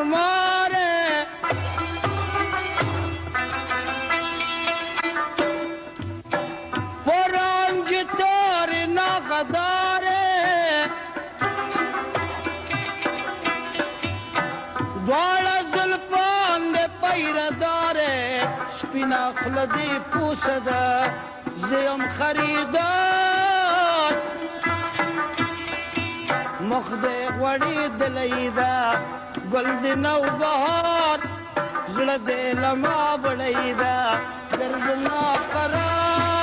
ماره پرانج تار ناقداره دوارا زلفان ده پیرداره سپینا خلدی پوسده زیم خریدار مخد غوړی دلیدا ګل د نو بهار زړه د لما بړیدا ګرځنا قرار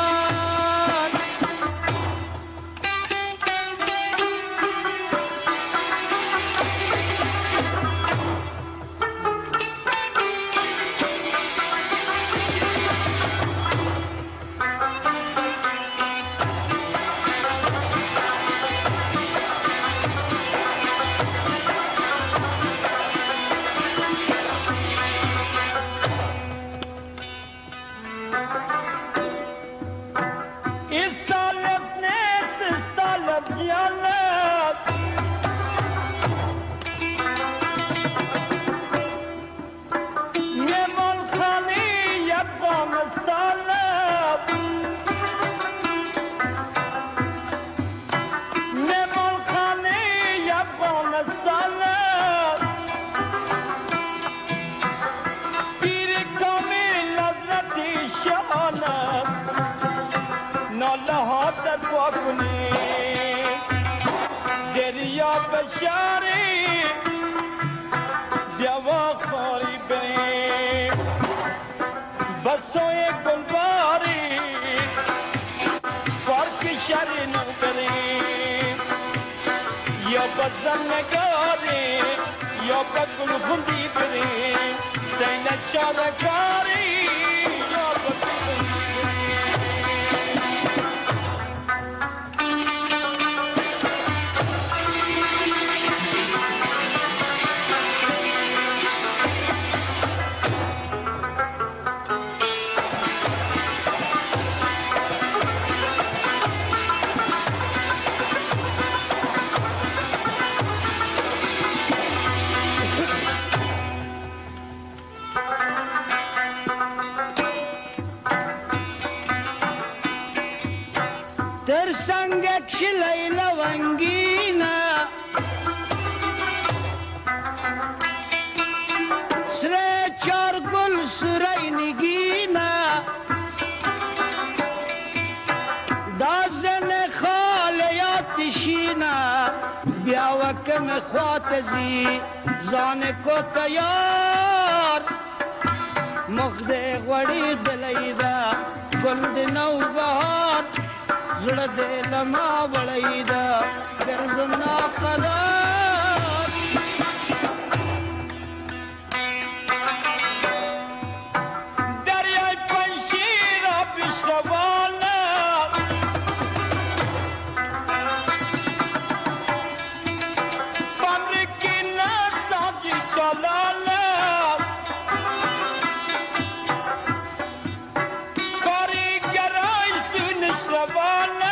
زنگاری یا بگل گندی بریم زینت شارکاری یا بگل گندی در سنگک شلی لونگینا سره چار گل سرای نگینا دازن خالیات شینا بیا وکم خواتزی زان کو تیار مخد غوړی دلیدا ګل د نو بهار زړه دې لما وړیدا ګرځنا قرار دریای پنشیر پیشوالا فابریکی نساجی چلالا کاریگرای سونشوالا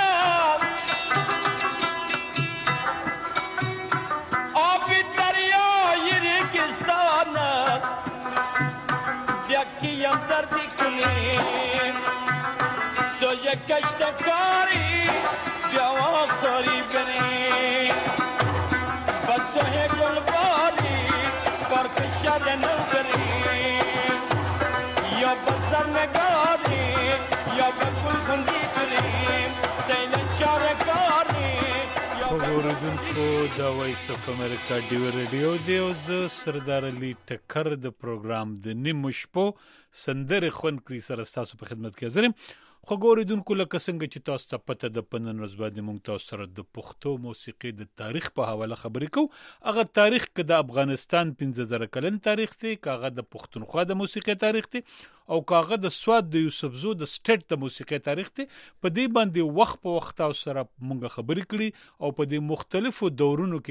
دردی کنیم سوی کشتکاری جواب داری بریم بسوی گلباری پرک شرنو بریم یا بزر نگاری یا بگل خندی بریم سین چارکاری اوریدونکو د وایس اف امریکا ډیو ریډیو دی او زه سردار علي ټکر د پروګرام د نیمو شپو سندرې خون کړی سره تاسو په خدمت کې حاضر یم خو اوریدونکو لکه څنګه چې تاسو ته پته د پنن ورځ باندې موږ تاسو سره د پښتو موسیقي د تاریخ په حواله خبرې کوو هغه تاریخ کې د افغانستان 15000 کلن تاریخ دی کاغه د پښتونخوا د موسیقي تاریخ دی او کاغه د سواد د یوسفزو د سټیټ د موسیقي تاریخ دی په دې باندې وخت په وخت تاسو سره موږ خبرې کړې او په دې مختلفو دورونو کې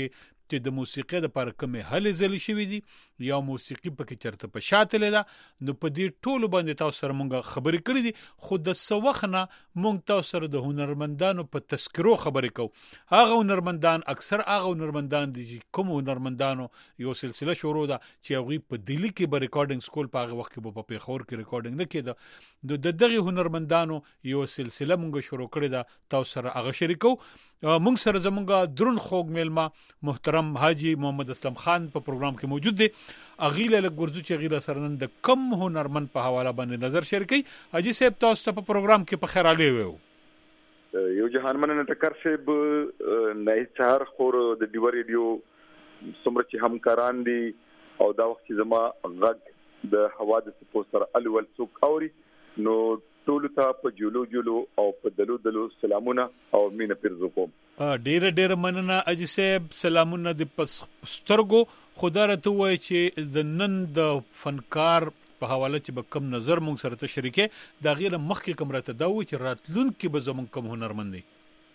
چې د موسیقي د پر کومه هلې ځلې شوې دي یا موسیقي پکې چرته په شاتل ده نو په دې ټولو باندې تاسو سره مونږ خبرې کړې دي خو د سوخنه مونږ تاسو سره د هنرمندانو په تذکرو خبرې کوو هغه هنرمندان اکثر هغه هنرمندان دي چې کوم هنرمندانو یو سلسله شروع ده چې هغه په دلی کې به ریکارډینګ سکول په هغه وخت کې په پیښور کې ریکارډینګ نه کېده نو د دغه هنرمندانو یو سلسله مونږ شروع کړې ده تاسو سره هغه شریکو مونږ سره زمونږ درون خوګ میلما محترم حاجی محمد اسلم خان په پروګرام کې موجود دي اغیله لګورځو چې غیره سره نن د کم هنرمند په حواله باندې نظر شریکي حاجی صاحب تاسو په پروګرام کې په خیر علي وو یو جهان من ټکر صاحب نه چار خور د ډیو ریډیو سمره چې همکاران دي او دا وخت چې زما غږ د حوادث پوسټر اول څوک اوري نو ټول ته په جولو او په دلو سلامونه او مینه پیرزو کوم ډیر مننه اجي صاحب سلامونه د پسترګو خدا راته وای چې د نن د فنکار په حواله چې به کم نظر مونږ سره ته شریکه دا غیر مخکې کوم راته دا و چې راتلون کې به زمونږ کم هنرمند دي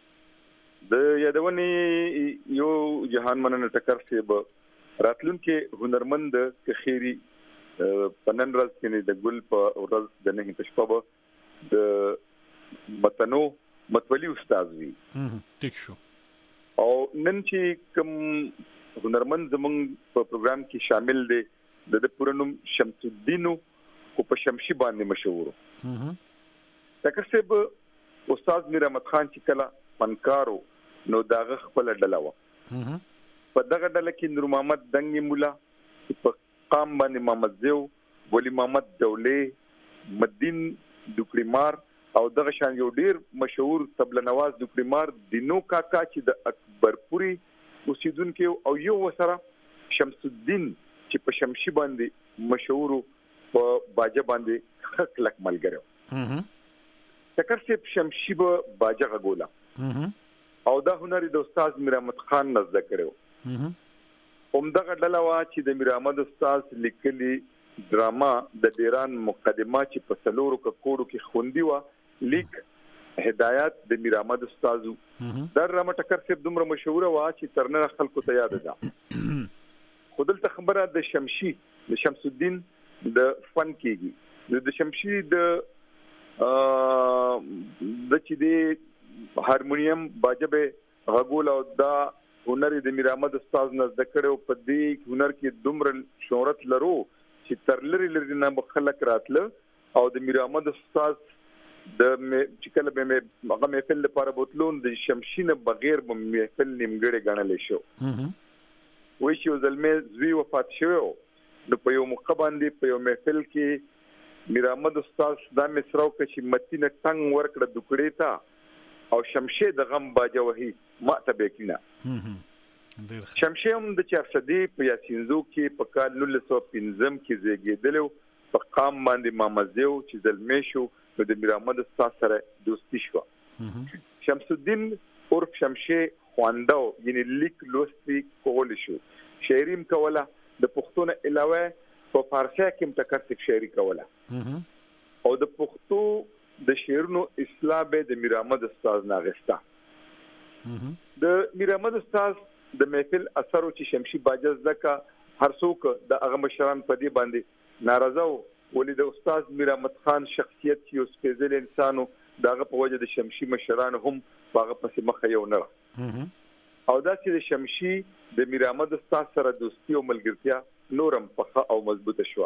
د یادونی یو جهان مننه ټکر سی به راتلون کې هنرمند کخيري پنن ورځ کې د ګل په ورځ د نه پښپبه د متنو متولي استاد وی ټیک شو او نن چې کوم هنرمند زمونږ په پروګرام کې شامل دي د پورنوم شمس الدین او په شمشي باندې مشهور تکر صاحب استاد میر احمد خان چې کله فنکارو نو داغه خپل ډلاوه په دغه ډله کې نور محمد دنګي مولا په قام باندې محمد زیو ولی محمد دولې مدین دوکریمار او دغه شان یو ډیر مشهور طبله نواز دوکریمار دینو کاکا چې د اکبرپوري اوسیدونکو او یو وسره شمس الدین چې په شمشي باندې مشهور په باجه باندې خک لک ملګرو تکر صاحب شمشي به باجه غولا او دا هنري د استاد میر احمد خان نزد کړو همدغه ډله وا چې د میر احمد استاد لیکلي ډراما د ډیران مقدمه چې په سلورو کوډو کې خوندي وا لیک هدایت د میر احمد استاد در ډراما ټکر صاحب دومره مشهور وا چې ترنه خلکو ته یاد ده خودلته خبره د شمشي د شمس الدین د فن کېږي د شمشي د چې د هارمونیم باجبه غول او دا هنر د میر احمد استاد نزد کړو په دې هنر کې دومره شهرت لرو چې تر لري نه خلک راتله او د میر احمد استاد د چې کله به هغه محفل لپاره بوتلون د شمشینه بغیر محفل نیمګړی غنل شو وای شو زلمه زوی وفات شو نو په یو موقع باندې په یو محفل کې میر احمد استاد دا مصرو کې چې متینه ټنګ ورکړه دکړې تا او شمشې د غم باجه وهي ماته بکینه شمشې هم د چارصدی په یاسینزو کې په کال 1915 کې زیږیدلو په قام باندې مامزیو چې زلمه شو د میر احمد استاد سره دوستی شو شمس الدین عرف شمشې خواندو یعنی لیک لوستي کول شو شاعریم کوله د پښتون علاوه په فارسی کې متکرر شاعري کوله او د پښتو د شعرونو اصلاح به د میر احمد استاد ناغستا د میر احمد استاد د محفل اثر او چې شمشي باجز دکا هر څوک د هغه مشران په دې باندې ناراضه ولې د استاد میر احمد خان شخصیت یو سپیشل انسانو دغه په وجه د شمشي مشران هم هغه پسې مخه یو نه او دا چې د شمشي د میر احمد استاد سره دوستي او ملګرتیا نورم پخه او مضبوطه شو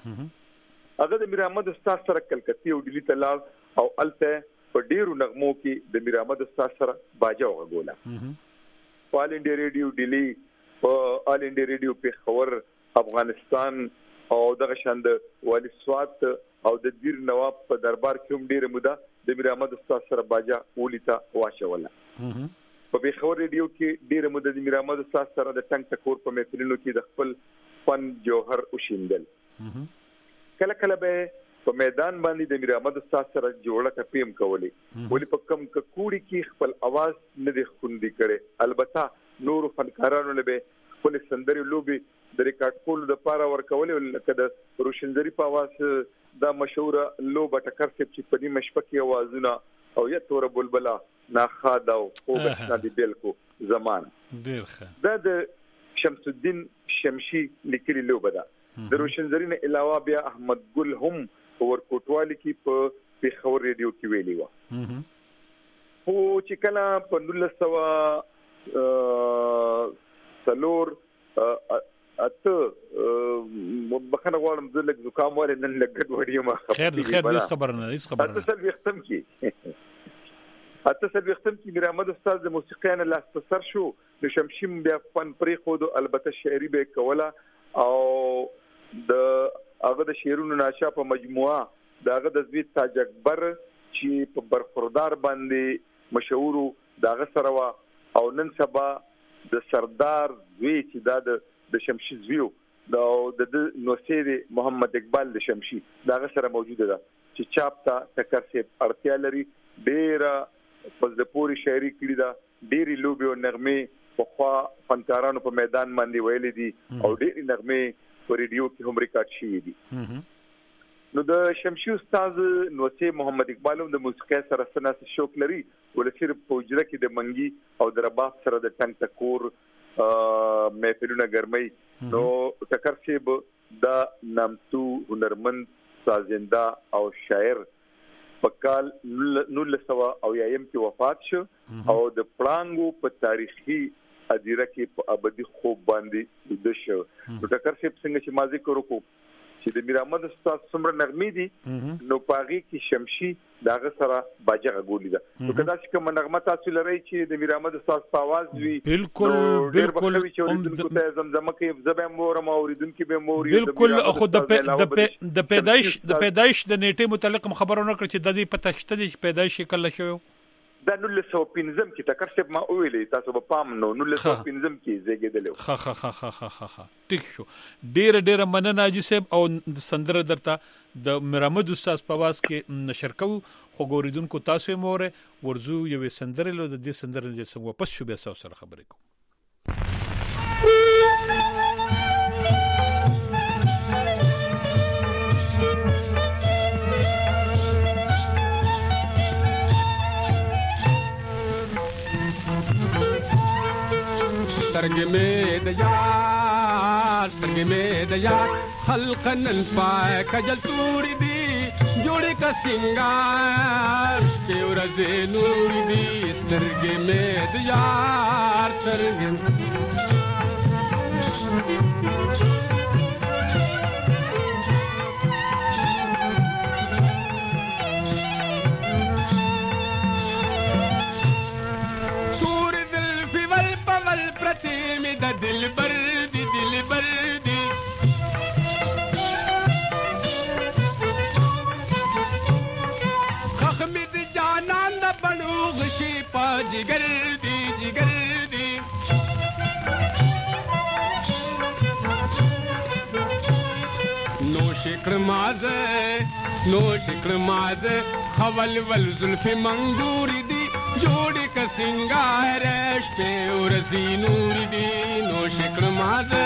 هغه د میر احمد استاد سره کلکتی او ډیلی تلال او الته په ډیرو نغمو کې د میر احمد استاد سره باجه وغوله آل انډیا ریډیو ډیلی او آل انډیا ریډیو پیښور افغانستان او دغه شاند والی سوات او د دیر نواب په دربار کې هم ډیره موده د میر احمد استاد سره باجه ولیتا واچوله په پیښور ریډیو کې ډیره موده د میر احمد استاد سره د ټنګ ټکور په میترینو کې د خپل فن جوهر وشیندل کله کله به په میدان باندې د میر احمد استاد سره جوړه کپیم کولې ولې په کم کوړی کې خپل आवाज نه د خوندې کړي البته نور فنکارانو له به خپل سندري لوبي د ریکارډ کولو د پاره ورکولې لکه د روشنځري په आवाज دا مشهور لوبه ټکر چې په دې مشپکي आवाजونه او یا تور بلبلا ناخاده او بشنا دی بالکو زمان ډیر ښه دا د شمس الدین شمشي لیکلي لوبه ده د روشن زرین علاوه بیا احمد ګل هم ورکوټوالي کې په پیښور ریډیو کې ویلي و خو چې کله په 1900 اته بخنه غواړم د لږ زکام ولې نن لګډ وړي ما خیر دې خبر نه اتصل وختم کې میر احمد استاد د موسیقیان لاستسر شو د شمشیم بیا فن پرې خو البته شاعري به کوله او د هغه د شعرونو ناشا په مجموعه داغه د زوی تاج اکبر چې په برخوردار باندې مشهور داغه سره او نن سبا د سردار زوی چې د شمشي زویو د نوسیر محمد اقبال د شمشي داغه سره موجوده ده چې چاپ ته ټکر سي اړتیا لري ډیره فزدپوري شاعري کړی ده ډیری لوبي او نغمه په خوا فنکارانو په میدان باندې ویلې دي او ډیری نغمه په ریډیو کې هم ریکارډ شوې دي نو د شمشي استاد نوسیر محمد اقبال هم د موسیقي سره سناس شوق لري ولې صرف په اجره کې د منګي او د رباب سره د ټنګ ټکور محفلونه ګرمي نو ټکر صاحب دا نامتو هنرمند سازنده او شاعر په کال 1900 کې وفات شو او د پړانګو په تاریخي ادیره کې په ابدي خوب باندې د شو نو ټکر صاحب څنګه چې ما ذکر وکړو چې د میر احمد استاد څومره نغمې دي نو پاغي کې شمشي داغه سره باجه غولې ده نو کدا چې کوم نغمه تاسو لري چې د میر احمد استاد په आवाज وي بالکل زمزمه کې زبې مورم اوریدونکو به موري بالکل خو د پیدایش د نیټه متعلق خبرونه کړ چې د دې پته شته چې پیدایش کله شوی دا 1915 کې ټکر صاحب ما ویلې تاسو په پام نو 1915 کې زیږیدل ها ټیک شو ډېر مننه اجي صاحب او سندره درته د میر احمد استاد په واس کې نشر کوو خو ګوریدونکو تاسو موره ورزو یو سندره له دې سندره چې څنګه واپس شو بیا سره خبرې کوم سترګې مې د یار حلقه نن پای کجل تورې دي جوړې کا سنگار کې ورځې نورې دي سترګې مې د یار دل بردی خخمی دی جانان دا بنو غشی پا جگر دی نو شکر مازه خول ول زلفی منگوری دی جوڑی کا سنگار شپے ورزی نوری دی نو شکر مازه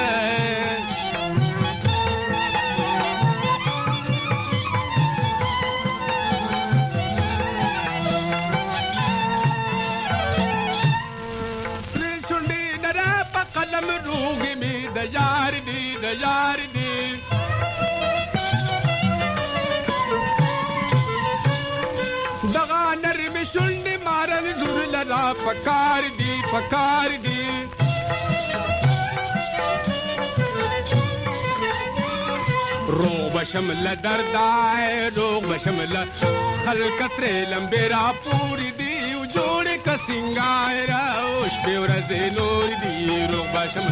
شنڈی نرا پا قلم روگی می د یار دی دغا نرمی شنڈی مارن زور لرا پکار دی روغ بشم لدردائے خلقت ری لمبی را پوری دی جوڑی کا سنگائے را شپی ورزی نوری دی روغ بشم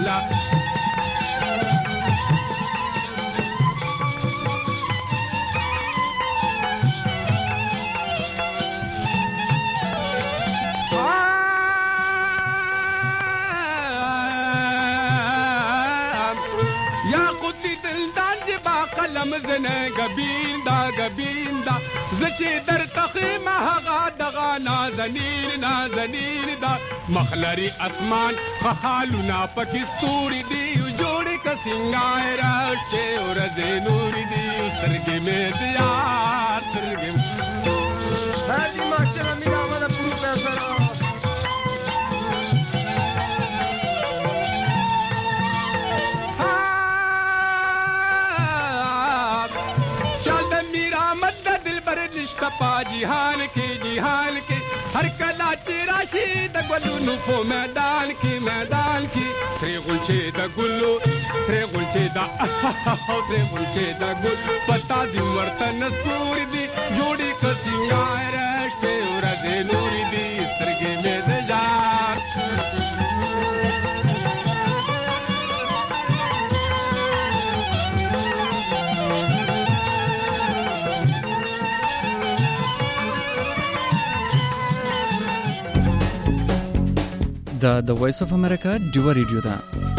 مزنه گبیندا زچې در تخیم هغه دغه نازنین دا مخلری اسمان خالونا پکې ستوري دی جوړې کا سنگای راشه ورځې نوري دی سترګې مې دیار سترګې هادي ماشره مینا ولا پروفیسور جهان کې هر کله چې راشي د ګلونو په میدان کې ترې غونچې د ګلو ترې غونچې د ګل پتا دې ورته نسوري دي جوړې که سینګار شپې ورځې نورې دي سترګې مې د یار د وایس اف امریکا ډیو ریډیو ده.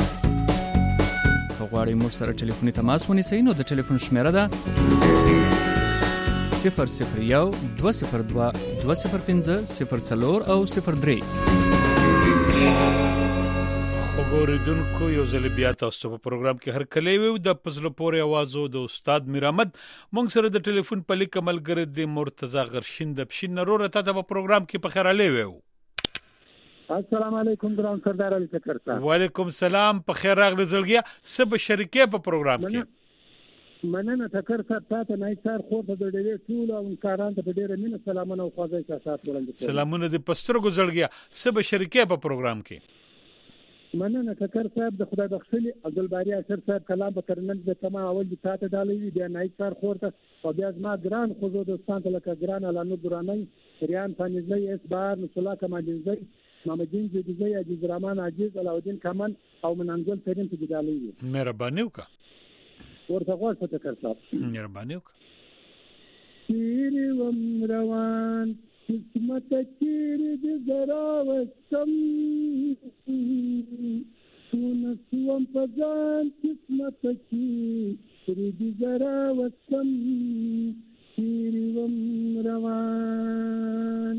غواړئ موږ سره ټلیفوني تماس ونیسئ نو د ټلیفون شمیره ده 001 202 205 04 او 03. خبردونکو یو ځل بیا تاسو په پروګرام کې هر کله وي د پزله پورې आवाजو د استاد میرامد مونږ سره د ټلیفون په لیک عملګر د مرتضی غرشین د پښین نور ته د پروګرام کې په خیر علي وو. السلام علیکم ګران سردار علي چکر صاحب. وعلیکم السلام په خیر راغلی زلګیا سب شریکه په پروګرام کې. مننه چکر صاحب تاسو نه سار خو د ډېرې ټول او کاران ته ډېر مینه سلامونه او خوږه احساسات وړاندې کوم. سلامونه د پسترګو زلګیا سب شریکه په پروګرام کې. مننه چکر صاحب د خدای بخښلي عبدالباری اشر صاحب کلام په کرنل د تمام اول د تاسو ډالې بیا نه سار خورته او بیا ما ګران خوځو د ستانه لکه ګران علانو دراني ریان فانیزي اس بار نصلا کمالزي محمدین جديزي عزیز رحمان عزیز علاودین کمن او مننګل ترين په ډالې مهرباني وکړه ورته غوښته چکر صاحب مهرباني وکړه. چیرې وم روان قسمت چیرې د زرا وسم سوم په ځان قسمت چیرې د زرا وسم چیرې وم روان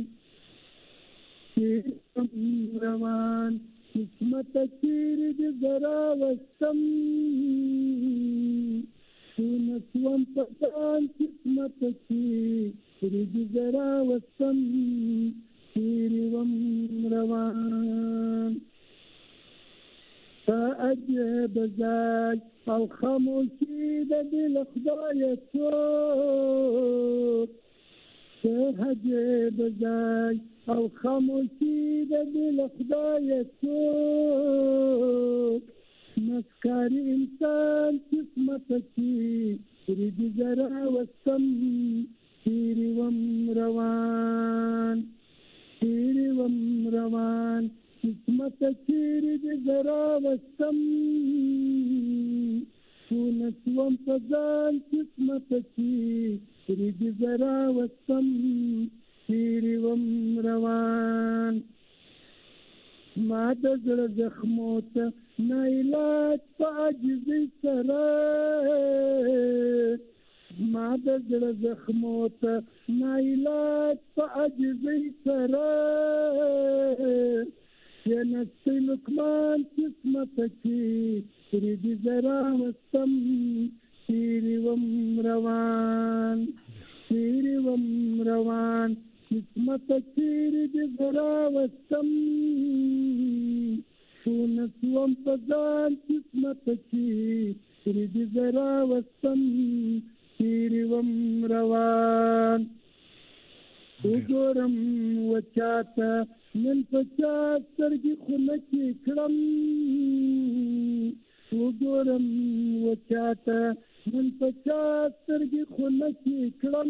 قسمت چیرې د زرا وسم سوم په ځان قسمت چیرې د زرا وسم چیرې وم روان عجب ځای او خاموشي د دل خدای څوک عجب ځای او خاموشي د دل خدای څوک مسکاري انسان قسمت چیرې د زرا وسم چیرې وم روان قسمت چیرې د زرا وسم سوم په ځان قسمت چیرې د زرا وسم چیرې وم روان ما د زړه زخمو ته نه علاج په عاجزۍ سره ما د زړه زخمو ته نه علاج په عاجزۍ سره نستی لکمان قسمت چیرې د زرا وسم چیرې وم روان قسمت چیرې د زرا وسم سوم په ځان قسمت چیرې د زرا وسم چیرې وم روان وګورم وچاته نن په چا سترګې خونکې کړم وګورم وچاته نن په چا سترګې خونکې کړم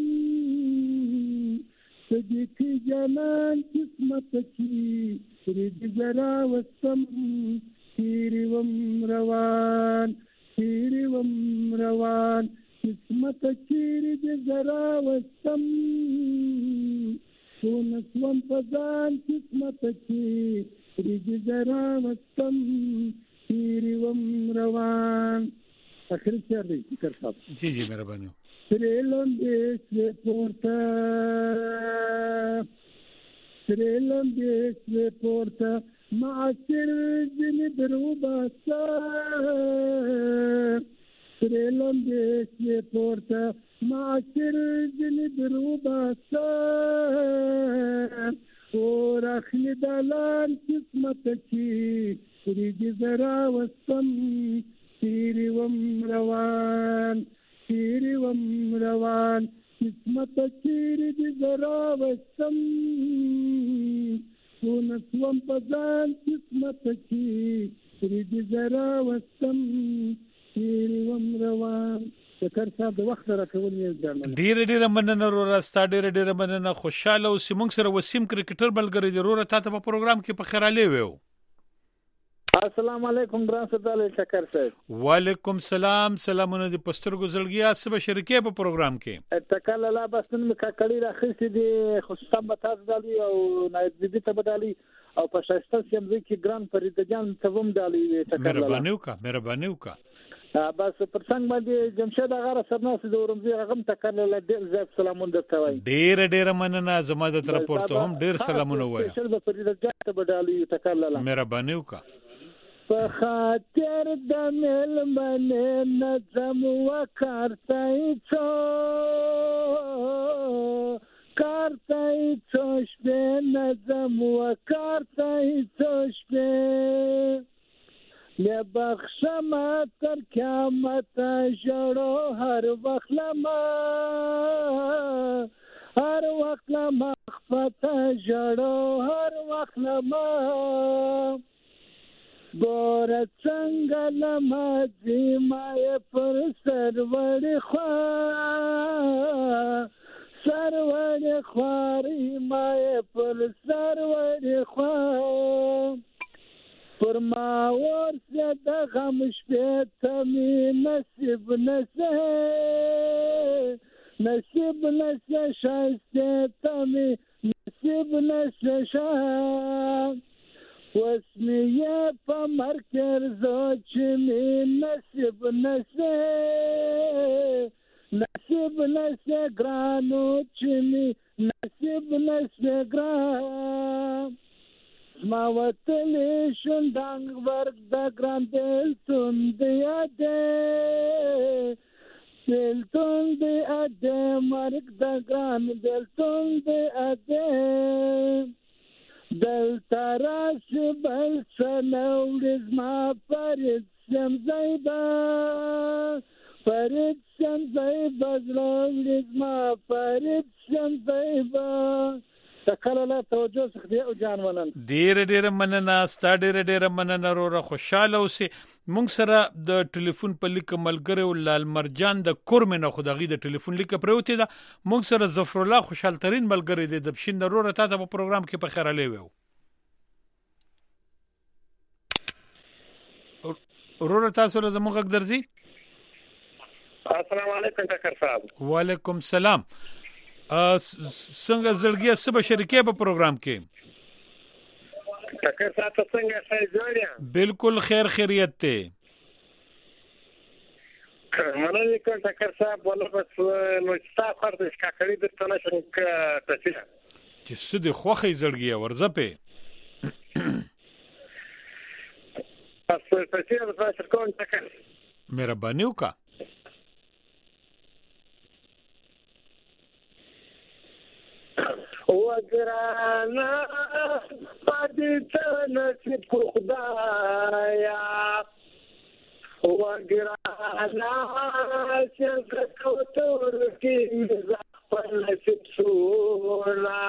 صدیقي جانان قسمت چیرې د زرا وسم چیرې وم روان قسمت چیرې د زرا وسم سوم په ځان قسمت چیرې د زرا وسم چیرې وم روان. اخري شعر دی فکر صاحب. جی مهرباني. سرې لمبې سوې پورته معاشر ځینې دروباسه سرې لمبې سوې پورته معاشر ځینې دروباسه اور اخلي دالان قسمت چیرې د زرا وسم چیرې وم روان قسمت چیرې د زرا راوستم تیروم روان شکر صاحب د وخت راکول یې ځانونه ډیر مننه وروره ستا ډیر مننه خوشاله اوسې موږ سره وسیم کرکټر ملګری دی وروره تا ته په پروګرام کې په خیراله ویو السلام علیکم ګران صداله شکر صاحب وعلیکم السلام سلامونه دی پسترګو زړګیا سبا شریکې په پروګرام کې تکل لا بسن مکا کړي راخسي دي خصوصا بتاز دالي او نایب دي ته بدالي او په شایسته سیمځي کې ګران فرید جان تبم دالي تکل مهرباني وکا بس پر څنګه باندې جمشید هغه سرناس د ورمزي هغه تکل لا ډیر زیات سلامونه درته وای ډیر مننه زما د طرف ورته هم ډیر سلامونه وای شل فرید جان ته بدالي تکل لا مهرباني وکا په خاطر د ملمنه نظم وکړتای څو کارتای څو شپه نظم وکړتای څو شپه مې بخښم تر قیامت ژړو هر وخت لما خفته ژړو هر وخت لما ګور څنګه لمازي ما پر سرور خواري ما پر سرور خواري پر ما ورسه د غم شپې ته مې نصیب نسه شایسته ته مې نصیب نسه وسمیه په مرکر زو چې مې نصیب نسه ګرانو چې مې نصیب نسه ګران ما وتلې شوندنګ ورک د ګران دل توند اده مرک د ګران دل توند اده دل تراش بل سنورز ما فرید سم زیبا زلورز ما فرید سم زیبا تکل لا توجه سخدي او جان ونن ډیر مننه ستا ډیر مننه وروره خوشاله اوسې موږ سره د ټلیفون په لیک ملګری لال مرجان د کورمنه خدغي د ټلیفون لیک پروتې ده موږ سره ظفر الله خوشحال ترين ملګری دی د بشین وروره تاسو په پروګرام کې په خیراله ویو وروره تاسو له زموږ غږ درځي السلام علیکم ډاکټر صاحب وعلیکم السلام څنګه زړګیا سبا شریکې په پروګرام کې ډاکټر صاحب څنګه ښه جوړیا بالکل خیریت ته مننه کوم ډاکټر صاحب ولا بس نو تاسو خاطر ښه کړی د تنه څنګه تاسو چې څه د خوخه زړګیا ورځه په تاسو ته تاسو کوم ډاکټر مهرباني وکړه وګرانا پدې نصیب کو خدایا وګرانا څنګه کوتور کې خپل نصیب سونا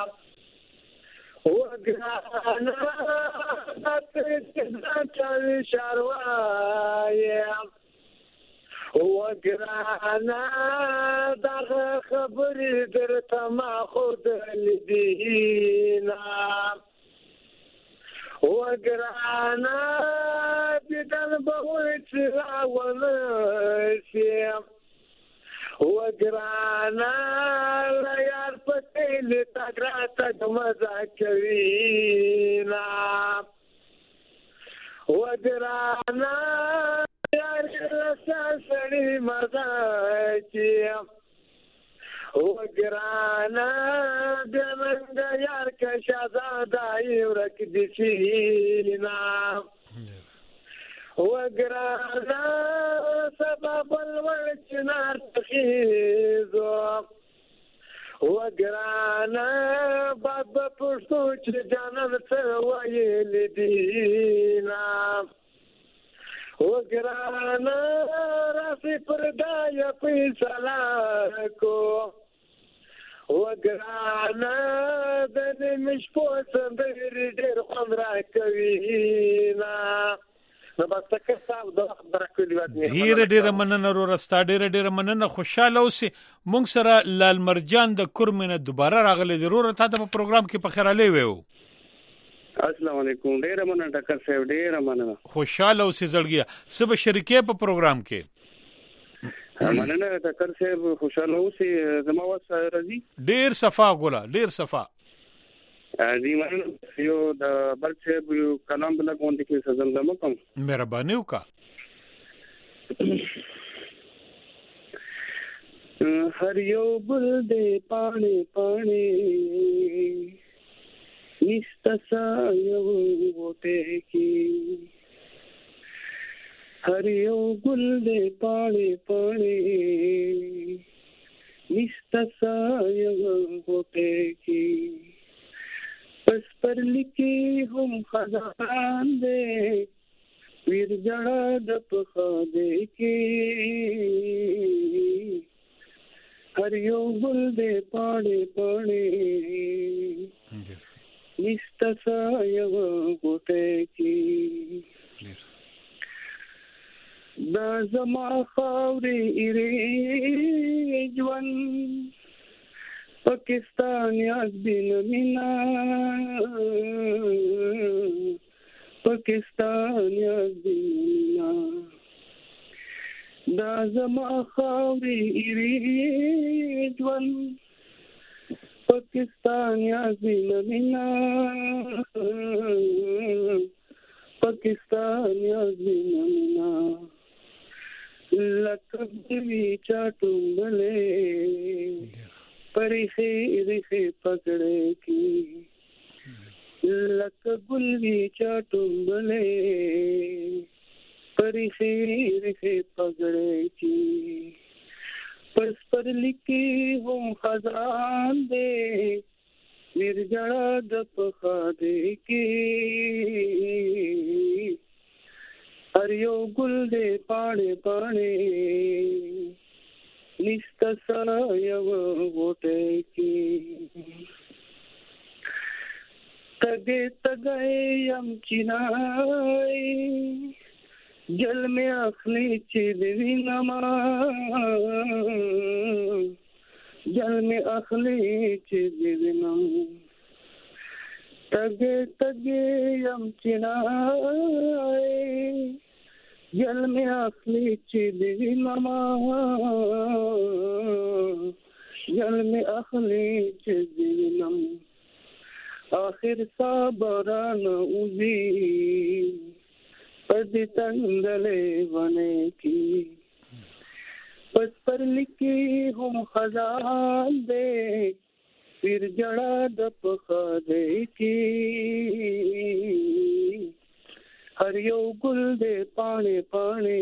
وګرانا پدې ځان شاروایا وګرانا دغه خبرې درته ما خود لیدینا وګرانا بدل به چې راولشي وګرانا لا یار پټې لتا ګراته مزه کوي نا وګرانا یار سړی مزه کوي وګرانا دمنګ یار کا شهزاده ورک دي سینا وګرانا سبب الول چنار تخیزو وګرانا باب پښتو چې جانان څه وایل دینا وګرانا راسي پردای فیصله کو وګرانا د نمش په سندري ډېر خوند راکوي نا نو بس ټکر صاحب دا خبره کړې و ډیر مننه ورستا ډیر مننه خوشاله اوسې مونږ سره لال مرجان د کورمنه دوباره راغلی ضرور ته په پروګرام کې په خیراله ویو السلام علیکم ډیر مننه ټکر صاحب ډیر مننه خوشاله اوسې زړګیا سبا شریکې په پروګرام کې مننه ټکر صاحب خوشاله اوسې زما وس راځي ډیر صفا ګولا ډیر صفا دی مننه یو د بل صاحب یو کلام بل کوم کې سزا لمه کوم مهرباني وکا هر یو بل دې پانی پانی نشتا یو وته کی هر یو گل دې پانی پانی نشتا یو وته کی پس پر لکی هم خزان دے ویر جڑا دپ خادے کی ہر یو گل دے پاڑے پاڑے نشتا سایہ گوٹے کی دا زما خاوری ایریجون پاکستان یاد بین مینا پاکستان یاد بین مینا دا زما خاوری ایریجون پاکستان یاد بین مینا پاکستان یاد بین مینا لکبی چاٹوں بلے پریخے ریخے پکڑے کی لک گلوی چاٹوں بلے پریخے ریخے پکڑے کی پس پر لکی ہوں خزان دے میر جڑا دپ خادے کی ہر یو گل دے پاڑے پاڑے نشتا سایہ ووٹے کی تگے تگے یم چنائی جل میں اخلی چیدوی نما جل میں اخلی چیدوی نما تگے تگے یم چنائی جل میں اخلی چیدوی نما جل میں اخلی چیدوی نما آخر صابران اوزی پدی تندلے بنے کی پس پر لکی ہم خزان دے پھر جڑا دپ خادے کی ہر یو گل دے پانے پانے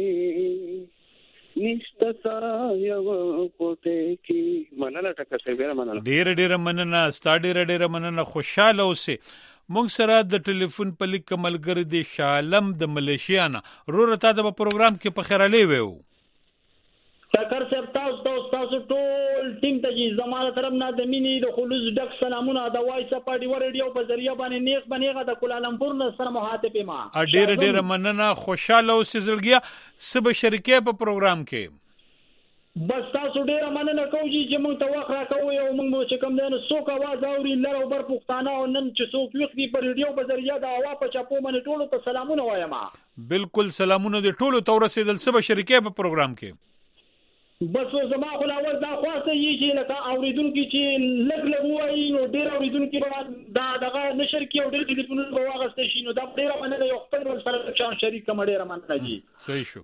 نشتا سایہ کوٹے کی مننه ټکر صاحب ډیر مننه ستا ډیر مننه خوشاله اوسې مونږ سره د ټلیفون په لیک ملګری دی شالم د ملیشیا نه رور ته د پروګرام کې په خیراله ویو ټکر صاحب تاسو ټول ټیم ته زموږ طرف نه د مینې د خلوص ډک سلامونه د وایس اپ ډیو ریډیو په ذریعہ باندې نیک بنېغه د کولالمپور نه سره مخاطب ما ډیر مننه خوشاله اوسې زړګیا سب شریکې په پروګرام کې بس تاسو ډیر مننه کوم چې موږ ته وخت راکوي او موږ چې کوم دنه څوک आवाज اوري لر او بر پښتانه او نن چې څوک وختي پر ریډیو په ذریعہ د هوا په چاپو باندې ټولو ته سلامونه وایم بالکل سلامونه د ټولو ته ورسېدل سب شریکې په پروګرام کې بس زما خو لاول دا خواسته یی چې لکه اوریدونکو چې لګ وایي نو ډیر اوریدونکو دا دغه نشر کې او ډیر ټلیفونونه به واغسته شي نو دا ډیر مننه یو خپل سره چان شریک کوم ډیر مننه جی صحیح شو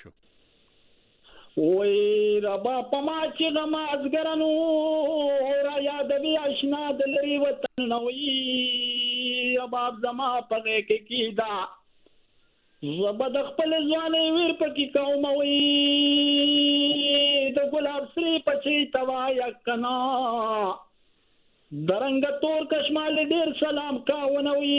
وای ربا پما چې غما ازګرانو را یادوي آشنا د لري وطن نوې ربا زما پغه کې کیدا زبد خپل ځواني ویر پکې کوم وې د ګلاب سری پچې توا یا کنا درنګ تور کشمال ډیر سلام کاونه وې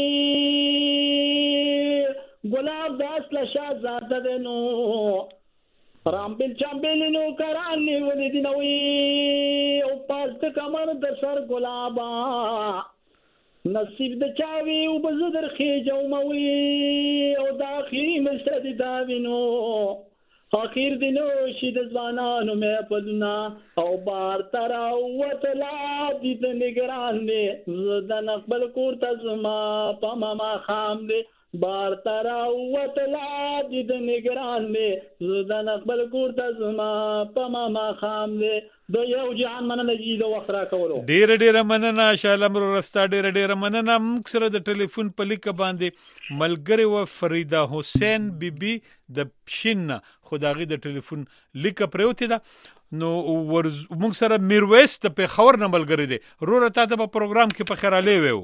ګلاب داس لشا زاده دنو رامبل چامبل نو کرانی ولیدی نوی او پاست کمر د سر ګلابا نصیب د چاوي او بزدر خېجو موي او د اخیری مشرد دا وینو اخیر دینو شید ځوانانو مې پدنا او بار تر وتلا د نگران دې د نقبل کور تزما پما ما خام دې بار تر وتلا د نگران دې د نقبل کور تزما پما ما خام دې د یو جهان مننه جی د وخت را کولو ډیر مننه شالم رستا ډیر مننه موږ سره د ټلیفون په لیک باندې ملګری و فریده حسین بیبي د پښین خدایي د ټلیفون لیک پروت ده نو موږ سره میرویس په خبر نه ملګری دی روره تا د پروګرام کې په خیراله ویو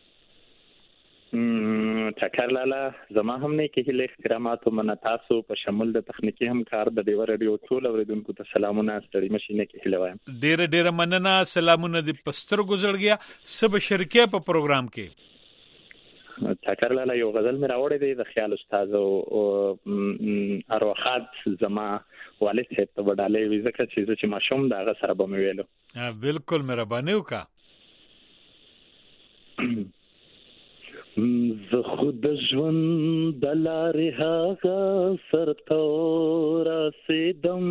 ټکر لاله زما هم نه کې له احترامات او منتاسو په شمول د تخنیکی همکار د ډیو رادیو ټول اوریدونکو ته سلامونه ستړي مشینه کې لوایم ډیر مننه سلامونه د پستر گزړګیا سب شرکې په پروګرام کې ټکر لاله یو غزل مې راوړی دی د خیال استاد او اروخات زما والد صاحب ته وډالې وی ځکه چې ماشوم دا غ سره به ویلو بالکل مهرباني وکړه زه خود ژوند د لارې هغه سرته رسیدم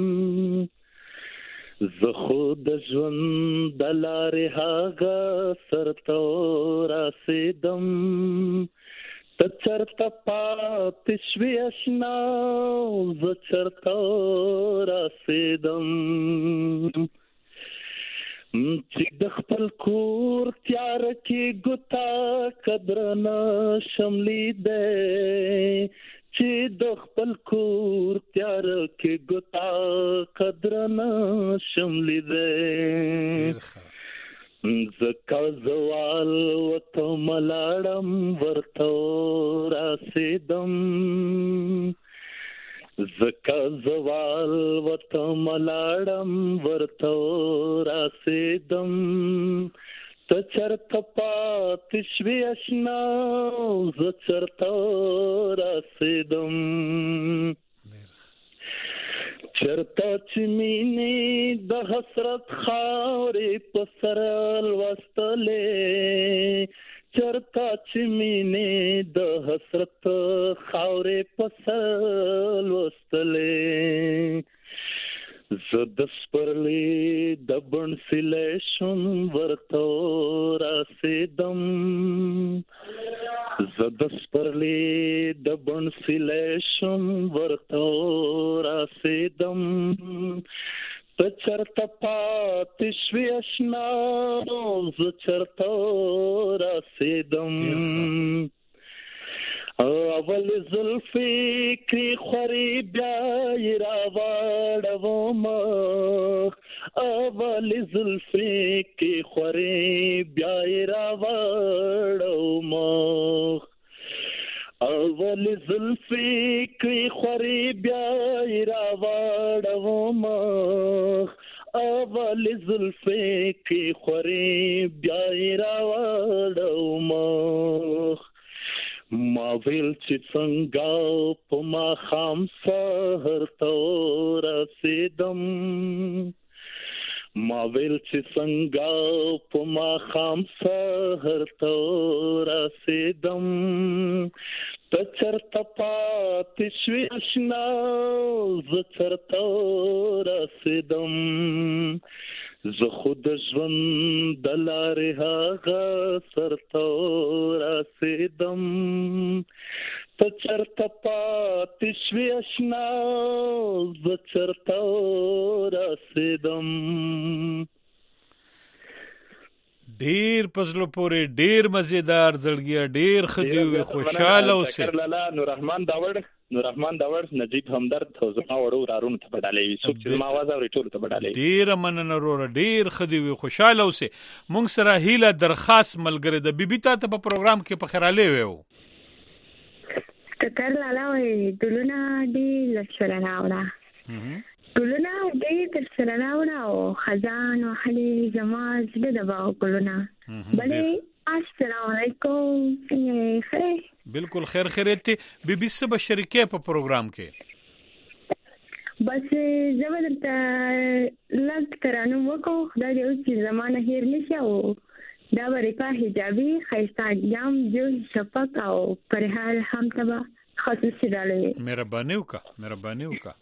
زه خود ژوند د لارې هغه سرته رسیدم ته چرته پاتې شوې اشنا زه چرته رسیدم چې د خپل کور تیار کې ګوتا قدر نه شملی دی چې د خپل کور تیار کې ګوتا قدر نه شملی دی زکا زوال وته ملاړم ورته رسیدم زکا زوال وته ملاړم ورته رسیدم ته چرته پاتې شوې اشنا زه چرته رسیدم چرته چې مینې د حسرت خاورې په سر لوستلې چرته چې مینې د حسرت خاورې په سر لوستلې زه د سپرلي د بڼ سیلې شم ورته رسیدم زه د سپرلي د بڼ سیلې شم ورته رسیدم ته چرته پاتې شوې اشنا زه چرته رسیدم اول زلفې کې خوري بیا یې راوړوم اول زلفې کې خوري بیا یې راوړوم اول زلفې کې خوري بیا یې راوړوم اول زلفې کې خوري بیا یې راوړوم ما ویل چې څنګه په ماښام سحر ته رسیدم ما ویل چې څنګه په ماښام سحر ته رسیدم ته چرته پاتې شوې اشنا زه چرته رسیدم زه خود ژوند د لارې هغه سرته رسیدم ته چرته پاتې شوې اشنا زه چرته رسیدم ډیر پزلو پورې ډیر مزیدار زړګیا ډیر خدي خوشاله اوسه نور رحمان داور نجیب همدرد ته زما وړو رارون ته بدلې وي څوک چې ما आवाज اوري ټول ته بدلې ډیر مننه وروره ډیر خدي خوشاله اوسه مونږ سره هیله درخواست ملګری د بیبي ته په پروګرام کې په خیراله ویو ټکر لاله وي دلونه دی لسره راوړه دلونه دی لسره راوړه او خزان او حلي جماز د باغ ګلونه بلې السلام علیکم څنګه خیر بالکل خیر خیریت بیبي سبا شریکې په پروګرام کې بس زبردست لږ ترانه وکړو خدای دې چې زمانه هیر نشي او دا ورقه حجابي خیسته یم جو شفق او پر حال هم تبا خصوصي ډالې مهرباني وکړه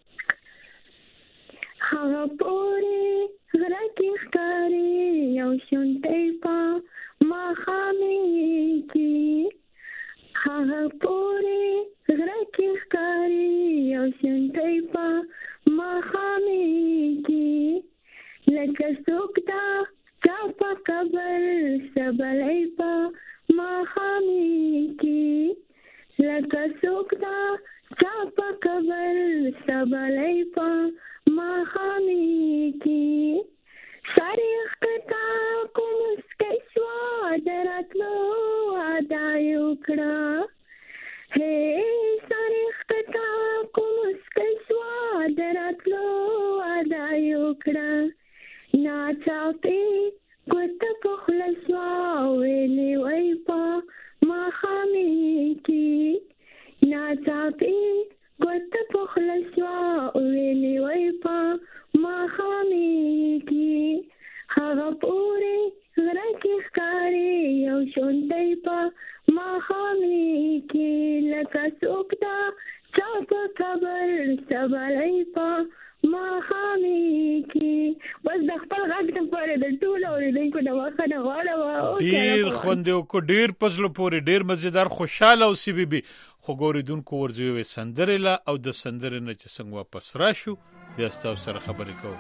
هغه پورې غره کې ښکاري یو شونټی په ماښامي کې هغه پورې غره کې ښکاري یو شونټی په ماښامي کې لکه څوک دا چا په قبر سبلی په ماښامي کې لکه څوک دا چا په قبر سبلی په ماښامي کې ساري اخته کوم سکي شوا دراتلو ادا یو کړه هې ساري اخته کوم سکي شوا دراتلو ادا یو کړه ناڅاپي ګوت په خوله شوا ویلې وای په ماښامي کې ناڅاپي ګوت په خوله شوا ویلې وای په ماښامي کې هغه پورې غره کې ښکاري یو شونډی په ماښامي کې لکه څوک دا چا په قبر سبلی په ماښامي کې بس د خپل غږ لپاره د ټولو اورېدونکو نه بخښنه غواړم ډېر خوند یې وکړو ډېر په زړه پورې ډېر مزیدار خوشحاله اوسې بیبي خو ګورېدونکو ورځو یوې سندرې له او د سندرې نه چې څنګه واپس راشو بیا ستاسو سره خبرې کوو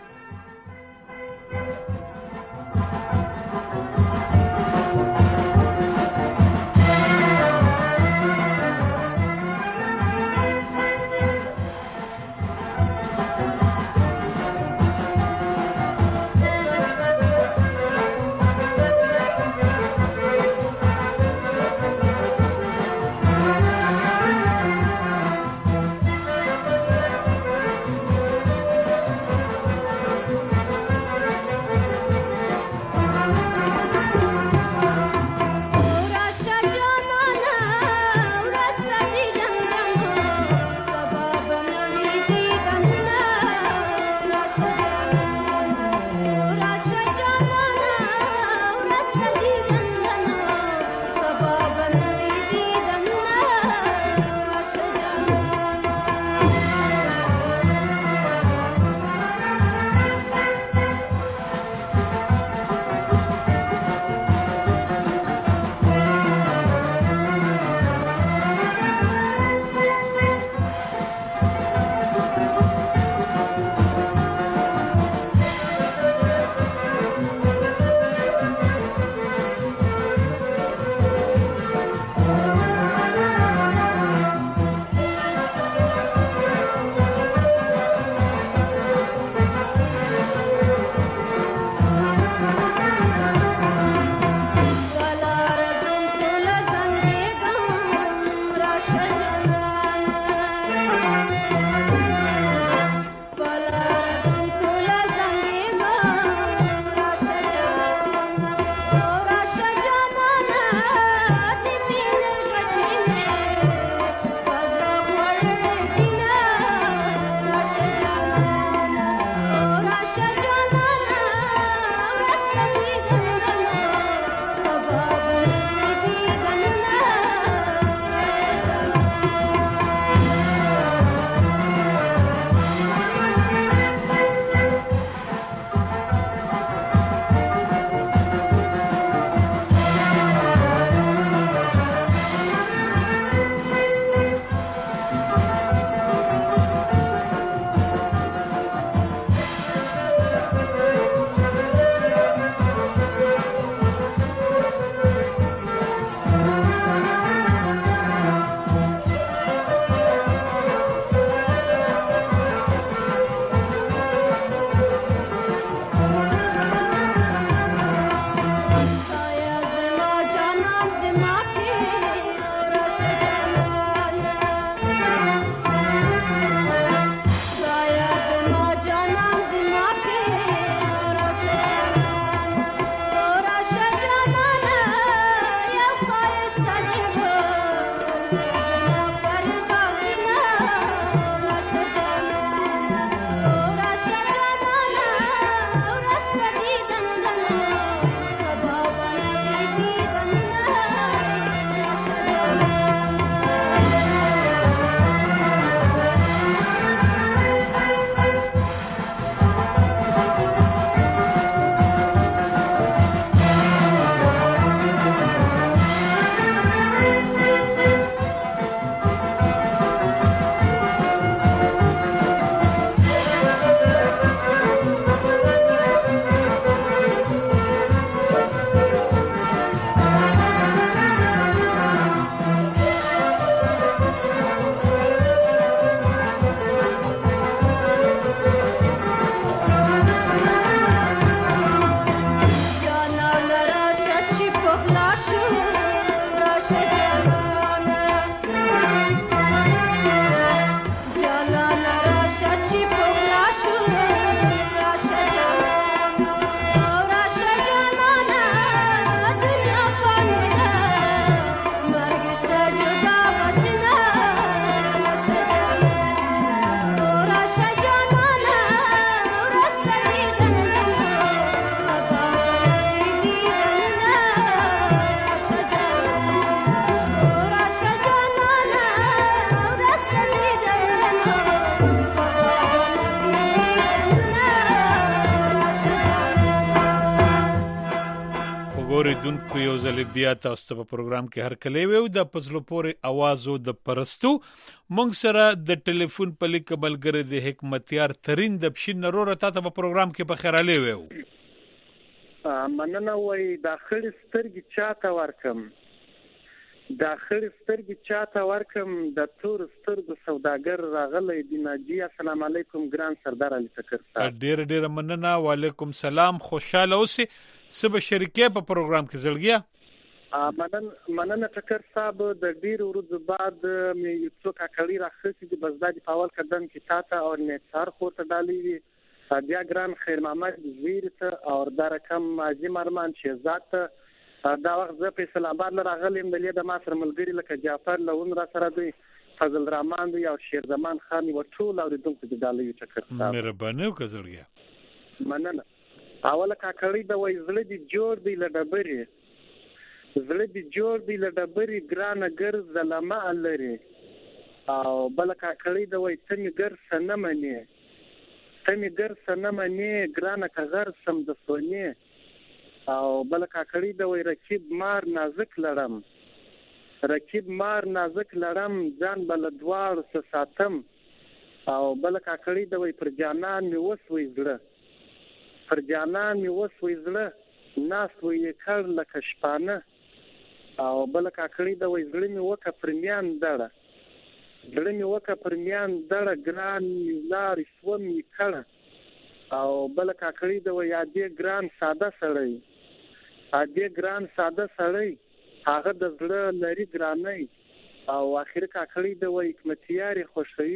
اوریدونکو یو ځل بیا تاسو ته په پروګرام کې هر کله ویو د پزلو پورې اوازو د پرستو مونږ سره د ټلیفون په لیک ملګری د حکمتیار ترين د بشین نرور ته په پروګرام کې په خیراله ویو مننه وای داخلي سترګې چاته ورکم داخلي سترګې چاته ورکم د تور سترګو سوداګر راغلی دی ناجی السلام علیکم ګران سردار علي تکر صاحب ډیر مننه وعلیکم سلام خوشاله اوسئ سبا شریکه په پروګرام کې زړګیا مننه تکر صاحب د ډیر ورځې بعد مې یو څو کاکړي راخصي دي بس د اول قدم کې تاته او نثار خو ته ډالي بیا ګران خیر محمد زویر ته او د رقم عظیم ارمان شهزاد دا وخت زه په اسلام آباد راغلم د لیده ما سره ملګری لکه جعفر لون را سره دی فضل الرحمن دی او شیر زمان خان او ټول اوریدونکو د ډالي تکر صاحب مهرباني وکړه مننه اوله کاکړي د وایزله دي جوړ دی لډبري زله دي جوړ دی لډبري ګران ګر زلمه لري او بل کاکړي د وای تمي ګر سنمنه تمي ګر سنمنه ګران کغر سم د سونی او بل کاکړي د وای رکیب مار نازک لړم رکیب مار نازک لړم ځان بل دوار ساتم او بل کاکړي د وای پر جانان می وسوي زړه پر جانان می وسوي زړه ناس وې کړ لکه شپانه او بل کاکړي د وای زړه می وکه پرمیان دړه زړه می وکه پرمیان دړه ګران لار سوم می کړه او بل کاکړي د وای یادې ګران ساده سړی یادې ګران ساده سړی هغه د زړه لري ګرانای او اخر کاکړي د وای حکمتیاري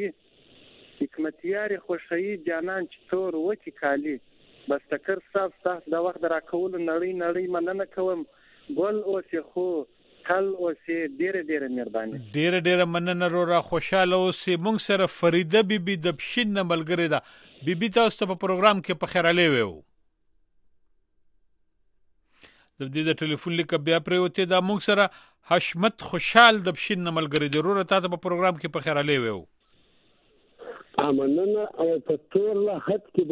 خوشوي جانان چتور وکی کالی بس تکر صاحب تاسو د وخت راکول نړۍ مننه کوم ګل اوسې خو تل اوسې ډېر مهرباني ډېر مننه را خوشاله اوسې مونږ سره فریده بیبي د بشین ملګری ده بیبي تاسو ته په پروګرام کې په خیراله ویو د دې د ټلیفون لیک بیا پریوته دا مونږ سره حشمت خوشحال د بشین ملګری ضرور ته په پروګرام کې په خیراله ویو مننه او په تور له حد کې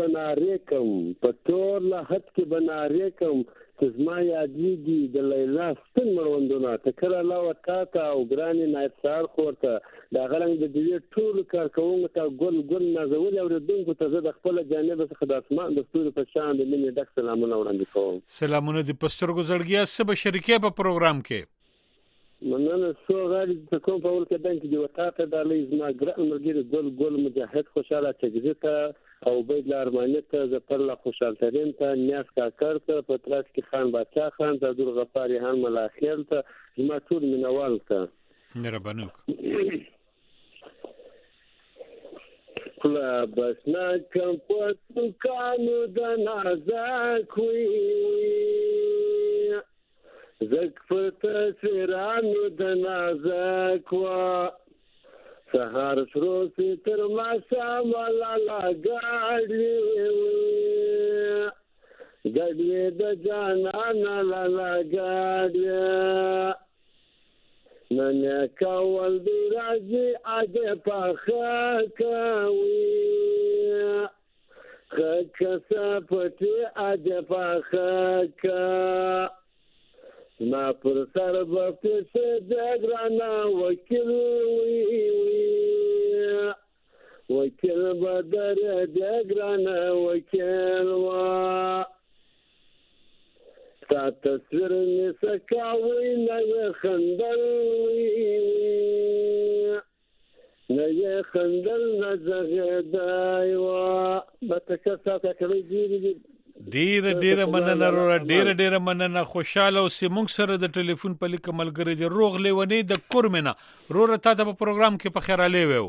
بنارې کوم چې زما یادېږي د لیلا ستن مړوندونه تکر الله وتعالی او ګرانې نایب خورته د غلنګ د دې ټول کارکونکو ته ګل نازول اوریدونکو ته زه د خپل جانب څخه د اسمان د ستوري په شان د مینې ډک سلامونه وړاندې کوم سلامونه د پسترګو زړګیا سبا شریکه په پروګرام کې مننه سو غالي د کوم په ول کې دنګ دی وتاته د لیزما ګران مرګي ګل مجاهد خوشاله چګزته او بيد لارمانه ز پرله خوشال ترين ته نیاز کاکر ته پتراس کې خان بادشاہ خان ته دور غفاری هان ملاخیل ته ما ټول منوال ته مهرباني کله بسنا کوم په کانو د نازک وي زک فرته سرانو د نازک وا سهار شروع تر ما شامل لا گاډي د جانان لا گاډي نن کول دی راځي اجه پخا کوي خکسه پټي اجه پخا ما پر سر بپس دګرانا وکیل بدر دګرانا وکیل وا تا تصویر نسکاوی نه خندل نه زغدای وا بتکسا کړی ډیر مننه را ډیر مننه خوشاله او سیمونږ سره د ټلیفون په لیک ملګری دی روغ لیونی د کورمنه رور ته په پروګرام کې په خیراله ویو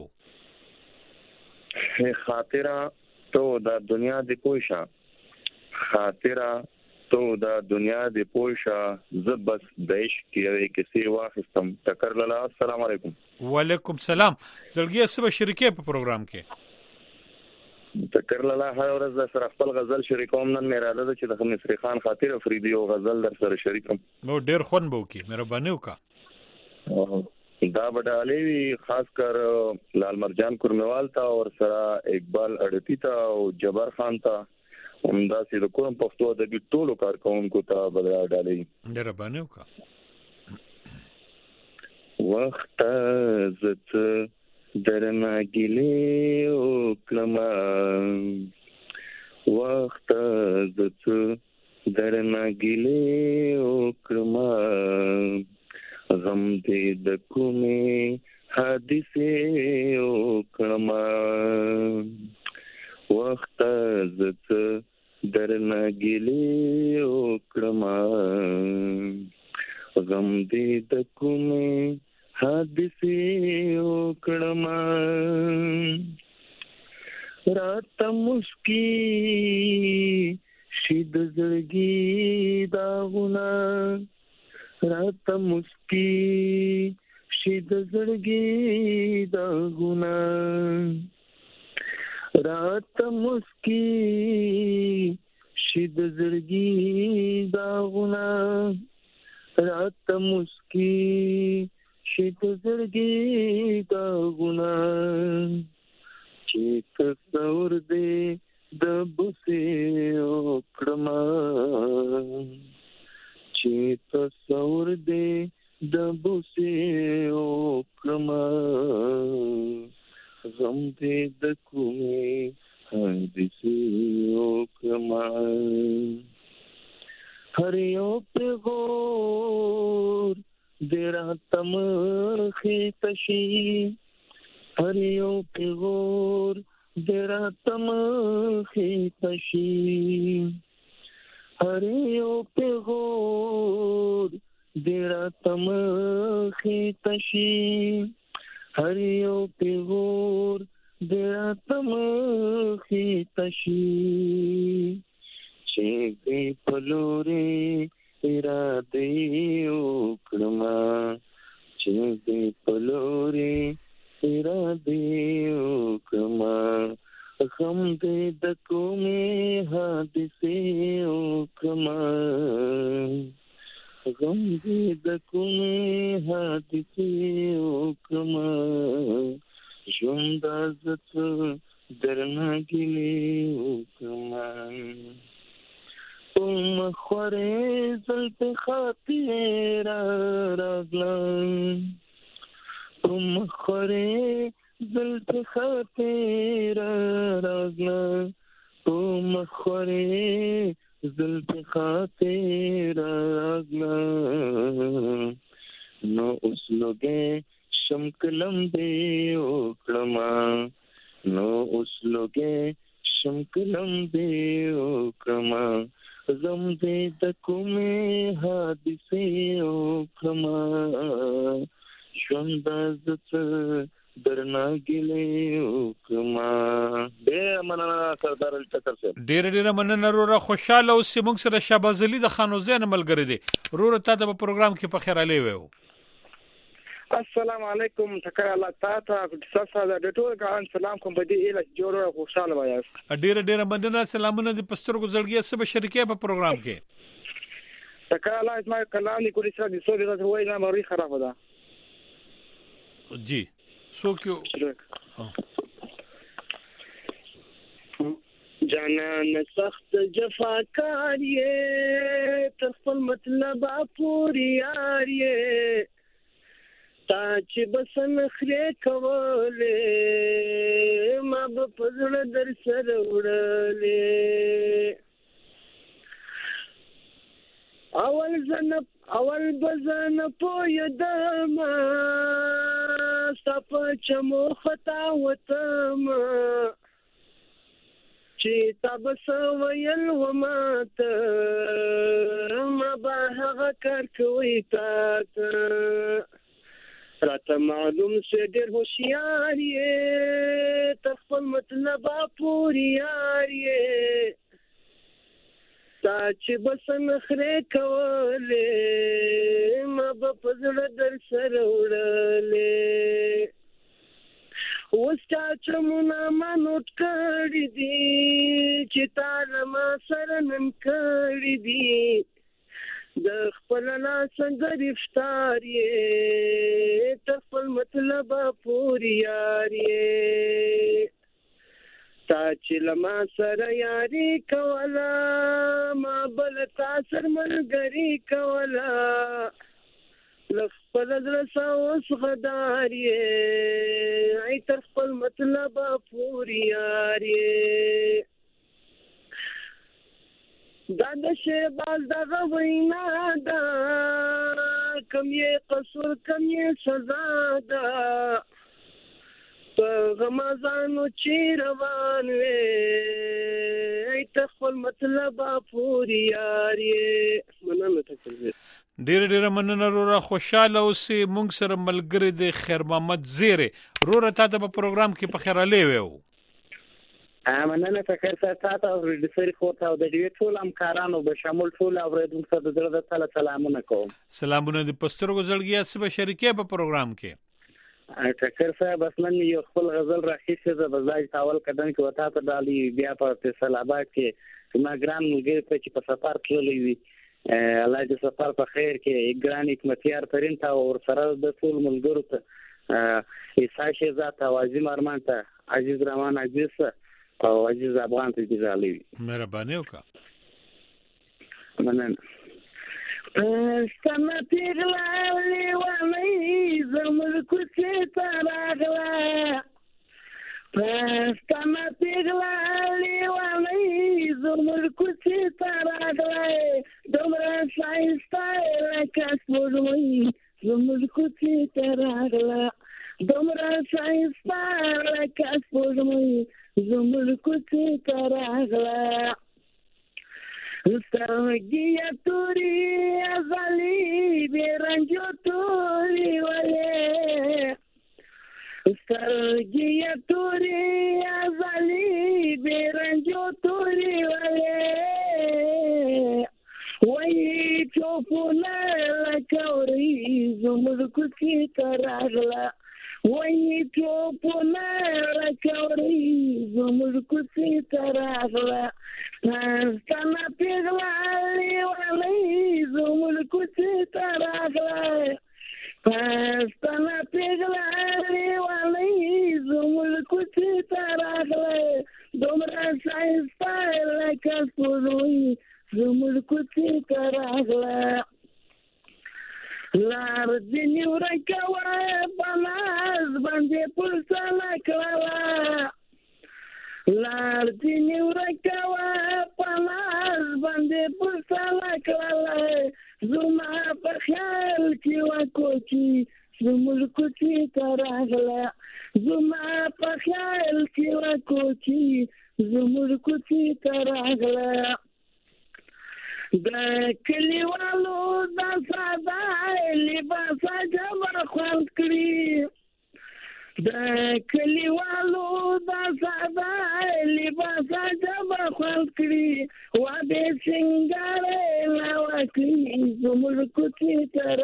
خاطره تو د دنیا دی پوښا خاطره تو د دنیا دی پوښا زبس دیش کیوي کسی واخستم تکر لاله السلام علیکم وعلیکم سلام زړګي سبا شریکه په پروګرام کې تکر لاله هر ورځ د سره خپل غزل شریکوم نن مې اراده ده چې د مصری خان خاطر افریدي او غزل در سره شریکم نو ډیر خون بو کی مهرباني وکړه دا بډالې خاص کر لال مرجان کورموال تا اور سره اقبال اڑتی تا او جبر خان تا همدا چې د کوم پښتو ادبي ټولو کارکونکو ته بدلا ډالې ډېر باندې وکړه وخت زت درنا ګلې او کلمه وخت زت درنا ګلې او کلمه غم دې د کومې حادثه او کلمه وخت زت درنا ګلې او کلمه غم دې د کومې حادثه او کلمه رات مسکی شید زړګي داغونه رات مسکی شید زړګي داغونه رات مسکی شید زړګي داغونه رات مسکی شید زړګي داغونه چې تصور دې د بوسه او کړما چې تصور دې د بوسه او کړما غم دې د کومې حادثه او کړما هر یو پیغور دیرا تم خیتشی هر یو پیغور دیرا تم خیتشی هر یو پیغور دیرا تم خیتشی هر یو پیغور دیرا تم خیتشی چې دې پلورې اراده وکړما چې دې پلورې اراده وکړما غم دې د کومې حادثه وکړما غم دې د کومې حادثه وکړما ژوند عزت درنا ګلې وکړما تم خوره زلف خاطر راغلم تم خوره زلف خاطر راغلم تم خوره زلف خاطر راغلم نو اوس لوګه شمکلم دې وکړما نو اوس لوګه شمکلم دې وکړما غم دې د کومې حادثه وکړما ژوند عزت درنا ګلې وکړما ډېر مننه سردار ټکر صاحب ډېر مننه وروره خوشاله اوسې موږ سره شهباز علي د خانوزین ملګری دی وروره تا د پروګرام کې په خیر علي وو السلام علیکم تکر الله تعالی تاسو د ټول غان سلام کوم بدی اله جوړه خوشاله وایاست ډېر مننه سلامونه د پسترګو زړګي سبا شریکه په پروګرام کې تکر الله اسماء کلام کولی سره د سوي د وای نه مری خراب ده جی سو کیو جانان سخت جفاکار یہ تخفل مطلب پوری یار یہ تا چې بسن خره کوله ما په پزړه در سره وړلې اول بزن پویدم صف چمو خطا وتم چې تبس ویل ومات ما به هغه کار کوي تا راته معلوم شه ډېر هوښیار یې تخفل مطلب پوری یار یې تا چې بسن خره کولې ما به په زړه در سره وړلې اوس چا چمونه ما نوټ کړي دي چې تا ما سره نن کړي دي د خپل لاس څنګه افطار یې تخفل مطلب پوری یار یې تا چې لما سره یاري کوله ما بل تا سر ملګری کوله لخپل درسا اوس غدار یې ای تر خپل مطلب پوری یار یې دا د شهباز دغه وینا ده کم یې قصور کم یې سزا ده په غمازانو چې روان وې ای تر خپل مطلب پوری یار یې مننه تکلیف ډیر مننه رورا خوشاله اوسې مونږ سره ملګری د خیر محمد زیره رورا تاسو په پروګرام کې په خیر علي وو مننه فکر ساتاته او د سری خورته او د دې ټول همکارانو به شامل ټول اوریدونکو ته د زړه تعالی سلامونه کوم سلامونه د پسترګو زړګیا سبا شریکه په پروګرام کې فکر صاحب اصلا یو خپل غزل راخیسه د بزای تاول کډن کې وتا ته دالي بیا په فیصل آباد کې ما ګران ملګری ته چې په سفر تللی وي الله دې سفر په خیر کې ګران حکمتیار ترين تا او سره د ټول ملګرو ته عیسی شهزاد او عظیم ارمان ته عزیز رحمان عزیز او عزیز افغان ته دې زالي مهرباني وکړه مننه استنى تغلى ومي زمر كتي تراغلا استنى تغلى ومي زمر كتي تراغلا دمرا سايستايل كاسبوزمي زمر كتي تراغلا دمرا سايستايل كاسبوزمي زمر كتي تراغلا سترګیا توري ازالي بیرنجو توري ولې سترګیا توري ازالي بیرنجو توري ولې وای چوپونه لکوري زمر کوڅې تراغلا وای چوپونه لکوري زمر کوڅې تراغلا استنى تغلى ومي زمر كتي تراغلا استنى تغلى ومي زمر كتي تراغلا دمرا سايستايل كاسبوزمي زمر كتي تراغلا لار دني ورکوا بناز باندې پلسلا کړه لار دني ورکوا پناز باندې پلسلا کړه زما په خیال کې وکوچی زمر کوچی تراغلا زما په خیال کې وکوچی زمر کوچی تراغلا د کلیوالو د ساده لباس جبر خوند کړی د کلیوالو د ساده لباس جبر خوند کړی و دې څنګه لا وکړي زموږ کوڅې تر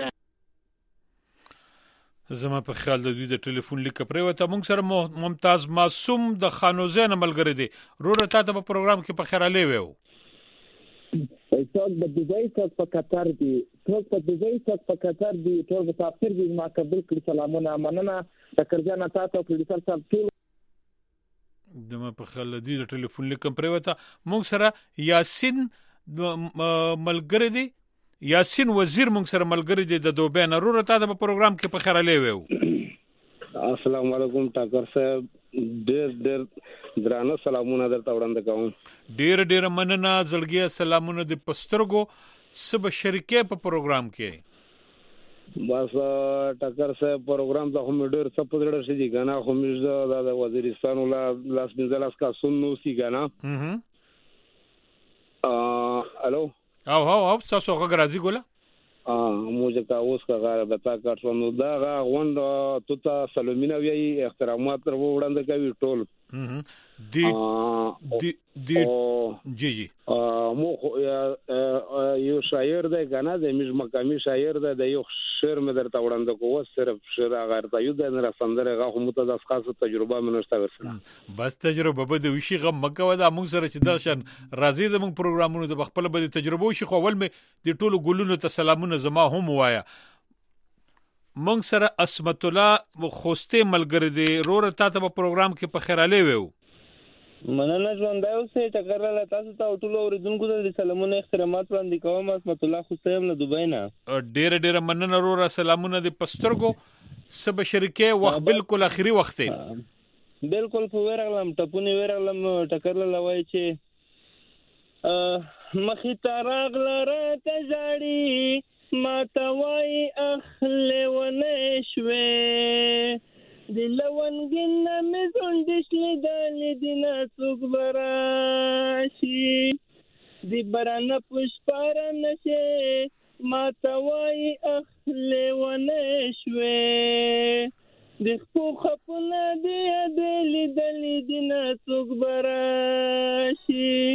زما په خیال د دوی د ټلیفون لیک پرې وته مونږ سره ممتاز معصوم د خانوزین ملګری دی روره تاسو په پروګرام کې په خیر علي وو څوک د دوی څوک په قطر دی څوک په دوی څوک په قطر دی ټول مسافر دي ما قبل کړی سلامونه مننه تکرجان تاسو په ډیټل صاحب ټول دمه په خل دی د ټلیفون لیکم پرې وته مونږ سره یاسین ملګری دی یاسین وزیر مونږ سره ملګری دی د دوبه نرور ته په پروګرام کې په خیر علي وو السلام علیکم ټاکر صاحب ډېر درانه سلامونه درته وړاندې کوم ډېر مننه زړګیا سلامونه د پسترګو سب شریکه په پروګرام کې بس ټاکر صاحب پروګرام ته هم ډېر څه پدړ شي دي غنا خو موږ د وزیرستان ولا لاس بنزلاس کا سنو سی غنا الو او تاسو غږ راځي ګوله موږ ته اوس کا غاره بتا کاټو نو دا غوند توتا سلامونه وی احترامات تر وړاندې کوي ټول دی جی مو یو شاعر دی کنه د میز مقامی شاعر دی یو شعر مې درته وړاندې کوو صرف شعر غیر ته یو د نه سندره غو متداس خاصه تجربه مې نشته ورسره بس تجربه به د وشي غم مکه ودا موږ سره چې درشن راځي زموږ پروګرامونو د خپل به تجربه وشي خو ول مې د ټولو ګلونو ته سلامونه زما هم وایا موږ سره اسمت الله خوسته ملګری دی رور ته په پروګرام کې په خیر علي وو مننه ژوندی اوسئ. ټکر لاله تاسو ته او ټولو اورېدونکو ته د سلامونه احترامات وړاندې کوم. عصمت الله خوستی یم له دوبۍ نه. ډېره مننه وروره. سلامونه دې په سترګو. څه به شریکې وخت بالکل اخري وخت دی. بالکل په ورغلم ټپونې ورغلم. ټکر لاله وایي چې مخې ته راغله راته ژاړي ما ته وایي اخ لیونی شوې د لونګین نه مې ځونډې شلېدلې دي نه څوک به راشي د بارانه په شپاره نه شې ما ته وایي اخ لیونی شوې د خپو خپونه دې یادې لیدلې دي نه څوک به راشي.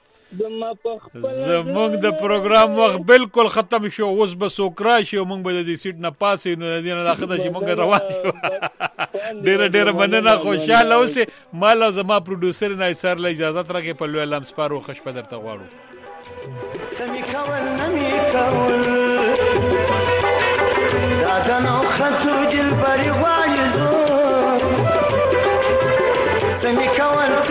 زمونږ د پروګرام وخت بالکل ختم شو. اوس به څوک راشي او موږ به د دې سیټ نه پاسې نو د دې نه داخله چې موږ روان شو. ډېره مننه. خوشحاله اوسئ. مال او زما پروډوسر نایسر له اجازه راکړئ. په لوی لمس پارو خوش په درته غواړو. سمي کول نمي کول دا دنو خطو دل بری غواړي زو سمي کول